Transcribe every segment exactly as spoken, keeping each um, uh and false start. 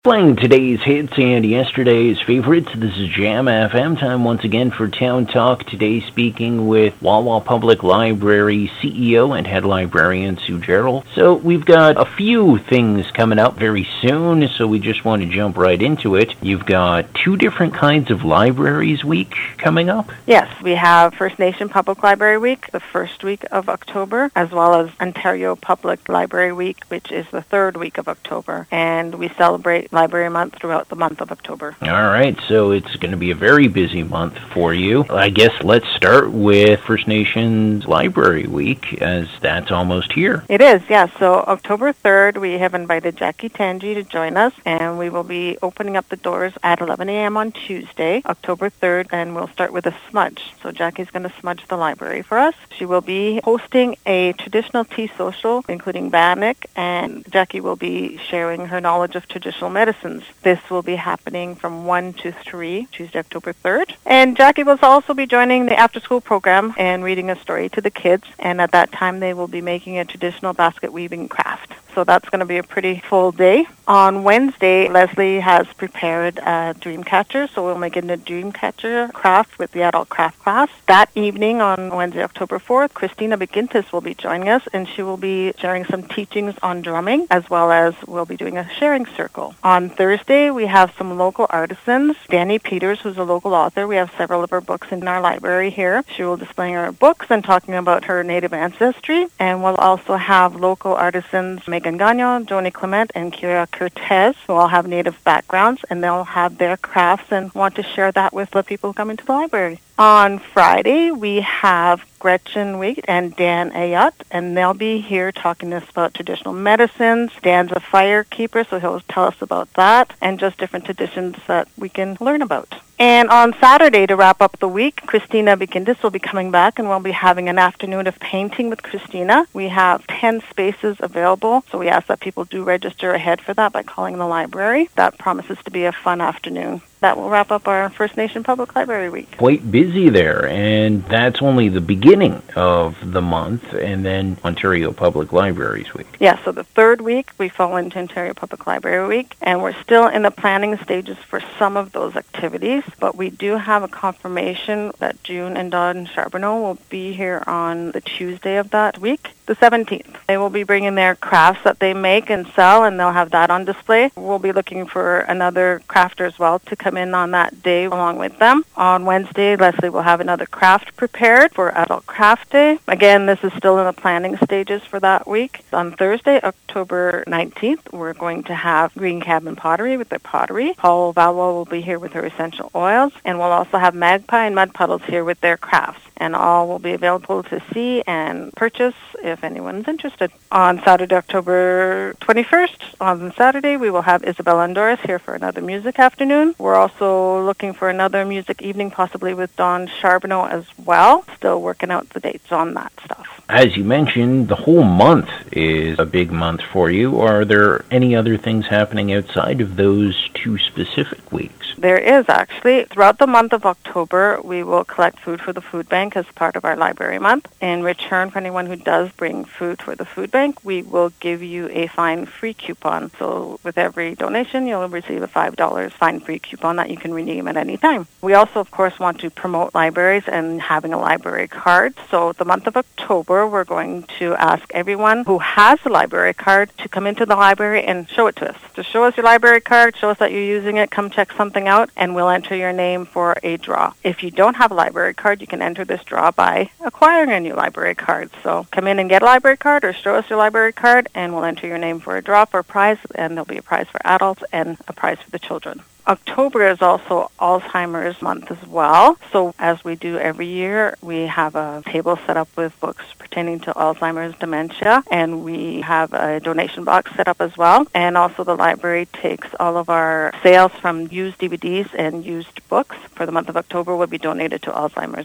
Playing today's hits and yesterday's favorites, this is Jam F M. Time once again for Town Talk. Today speaking with Wawa Public Library C E O and Head Librarian Sue Gerald. So we've got a few things coming up very soon, so we just want to jump right into it. You've got two different kinds of Libraries Week coming up. Yes, we have First Nation Public Library Week, the first week of October, as well as Ontario Public Library Week, which is the third week of October. And we celebrate Library Month throughout the month of October. All right, so it's going to be a very busy month for you. I guess let's start with First Nations Library Week, as that's almost here. It is, yes. So October third, we have invited Jackie Tangi to join us, and we will be opening up the doors at eleven a.m. on Tuesday, October third, and we'll start with a smudge. So Jackie's going to smudge the library for us. She will be hosting a traditional tea social, including Bannock, and Jackie will be sharing her knowledge of traditional medicine. Medicines. This will be happening from one to three, Tuesday, October third. And Jackie will also be joining the after-school program and reading a story to the kids. And at that time, they will be making a traditional basket weaving craft. So that's going to be a pretty full day. On Wednesday, Leslie has prepared a dream catcher, so we'll make it a dream catcher craft with the adult craft class. That evening on Wednesday, October fourth, Christina McGintis will be joining us, and she will be sharing some teachings on drumming, as well as we'll be doing a sharing circle. On Thursday, we have some local artisans. Danny Peters, who's a local author, we have several of her books in our library here. She will be displaying her books and talking about her native ancestry, and we'll also have local artisans Megan Gagnon, Joni Clement, and Kira Cortez, who all have native backgrounds, and they'll have their crafts and want to share that with the people who come into the library. On Friday, we have Gretchen Wheat and Dan Ayat, and they'll be here talking to us about traditional medicines. Dan's a firekeeper, so he'll tell us about that, and just different traditions that we can learn about. And on Saturday, to wrap up the week, Christina McGintis will be coming back, and we'll be having an afternoon of painting with Christina. We have ten spaces available, so we ask that people do register ahead for that by calling the library. That promises to be a fun afternoon. That will wrap up our First Nation Public Library Week. Quite busy there, and that's only the beginning of the month, and then Ontario Public Libraries Week. Yeah, so the third week, we fall into Ontario Public Library Week, and we're still in the planning stages for some of those activities, but we do have a confirmation that June and Dawn Charbonneau will be here on the Tuesday of that week, the seventeenth. They will be bringing their crafts that they make and sell, and they'll have that on display. We'll be looking for another crafter as well to come in on that day along with them. On Wednesday, Leslie will have another craft prepared for Adult Craft Day. Again, this is still in the planning stages for that week. On Thursday, October nineteenth, we're going to have Green Cabin Pottery with their pottery. Paul Valwa will be here with her essential oils, and we'll also have Magpie and Mud Puddles here with their crafts. And all will be available to see and purchase if anyone's interested. On Saturday, October twenty-first, on Saturday, we will have Isabel Andoris here for another music afternoon. We're also looking for another music evening, possibly with Dawn Charbonneau as well. Still working out the dates on that stuff. As you mentioned, the whole month is a big month for you. Are there any other things happening outside of those two specific weeks? There is, actually. Throughout the month of October, we will collect food for the food bank as part of our library month. In return for anyone who does bring food for the food bank, we will give you a fine-free coupon. So with every donation, you'll receive a five dollars fine-free coupon that you can redeem at any time. We also, of course, want to promote libraries and having a library card. So the month of October, we're going to ask everyone who has a library card to come into the library and show it to us. So show us your library card, show us that you're using it, come check something out, and we'll enter your name for a draw. If you don't have a library card, you can enter this draw by acquiring a new library card. So come in and get a library card or show us your library card, and we'll enter your name for a draw for a prize, and there'll be a prize for adults and a prize for the children. October is also Alzheimer's month as well. So as we do every year, we have a table set up with books pertaining to Alzheimer's dementia, and we have a donation box set up as well. And also the library takes all of our sales from used D V Ds and used books for the month of October will be donated to Alzheimer's as well.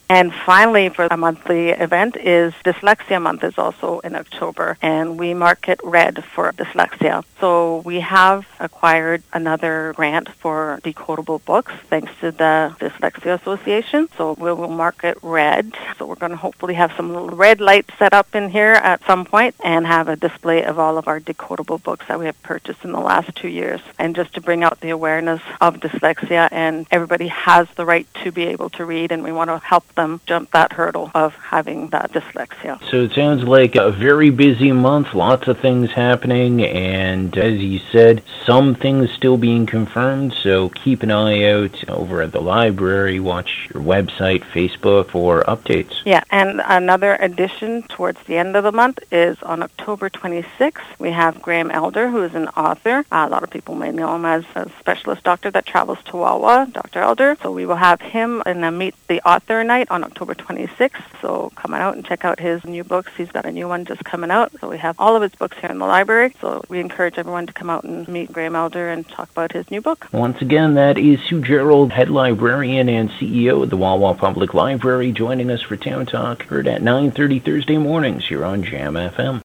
And finally, for a monthly event is Dyslexia Month is also in October, and we market red for dyslexia. So we have acquired another grant for decodable books thanks to the Dyslexia Association. So we will market red. So we're going to hopefully have some little red lights set up in here at some point and have a display of all of our decodable books that we have purchased in the last two years. And just to bring out the awareness of dyslexia, and everybody has the right to be able to read, and we want to help them jump that hurdle of having that dyslexia. So it sounds like a very busy month, lots of things happening, and as you said, some things still being confirmed, so keep an eye out over at the library, watch your website, Facebook for updates. Yeah, and another addition towards the end of the month is on October twenty-sixth, we have Graham Elder, who is an author. Uh, a lot of people may know him as a specialist doctor that travels to Wawa, Doctor Elder. So we will have him in a Meet the Author night on October twenty-sixth. So come out and check out his new books. He's got a new one just coming out. So we have all of his books here in the library. So we encourage everyone to come out and meet Graham Elder and talk about his new book. Once again, that is Sue Gerald, head librarian and C E O of the Wawa Public Library, joining us for Town Talk, heard at nine thirty Thursday mornings here on Jam F M.